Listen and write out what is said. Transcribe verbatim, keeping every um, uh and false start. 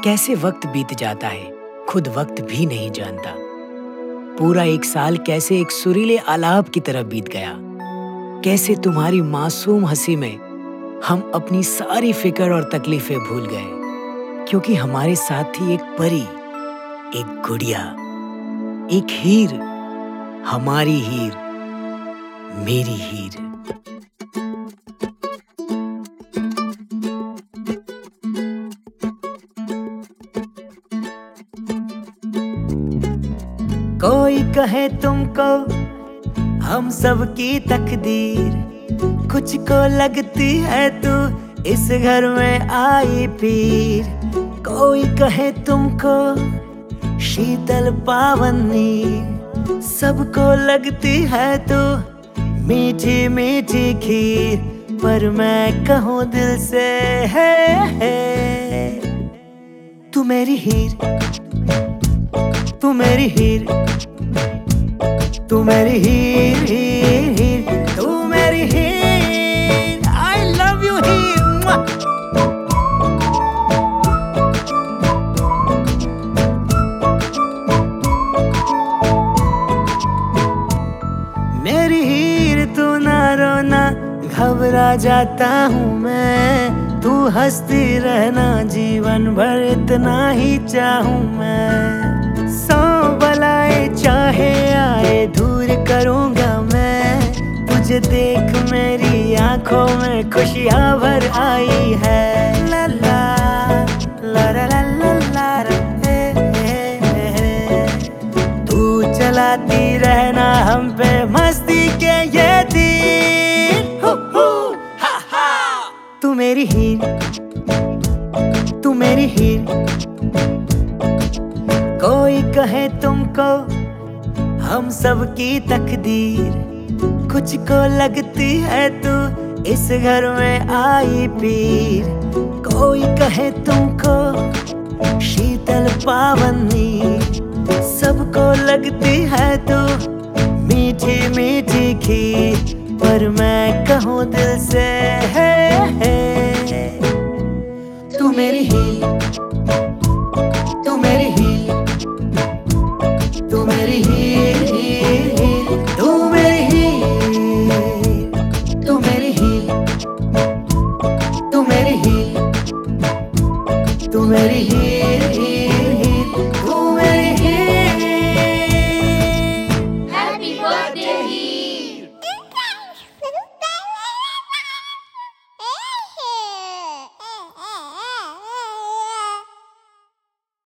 कैसे वक्त बीत जाता है, खुद वक्त भी नहीं जानता। पूरा एक साल कैसे एक सुरीले आलाप की तरह बीत गया। कैसे तुम्हारी मासूम हंसी में हम अपनी सारी फिक्र और तकलीफें भूल गए, क्योंकि हमारे साथ थी एक परी, एक गुड़िया, एक हीर, हमारी हीर, मेरी हीर। कोई कहे तुमको हम सब की तकदीर, कुछ को लगती है तू इस घर में आई पीर। कोई कहे तुमको शीतल पावनी, सबको लगती है तू मीठी मीठी खीर। पर मैं कहूँ दिल से है, है तू मेरी हीर, तू मेरी हीर, तू मेरी हीर, हीर, हीर, तू मेरी हीर। आई लव यू हीर। मेरी हीर तू ना रोना, घबरा जाता हूँ मैं। तू हंसती रहना जीवन भर, इतना ही चाहूँ मैं। सौ बलाए चाहे आए दूर करूँगा मैं, तुझे देख मेरी आंखों में खुशियाँ भर आई है। ला ला ला ला ला ला ला ला, हे, हे, हे। तू चलाती रहना हम पे मस्ती के ये दिन। हु, हु, हा, हा। तू मेरी हीर, तू मेरी हीर। कोई कहे तुमको हम सब की तकदीर, कुछ को लगती है तू इस घर में आई पीर। कोई कहे तुमको शीतल पावनी, सबको लगती है तू मीठी मीठी खीर। पर मैं कहूँ दिल से है, है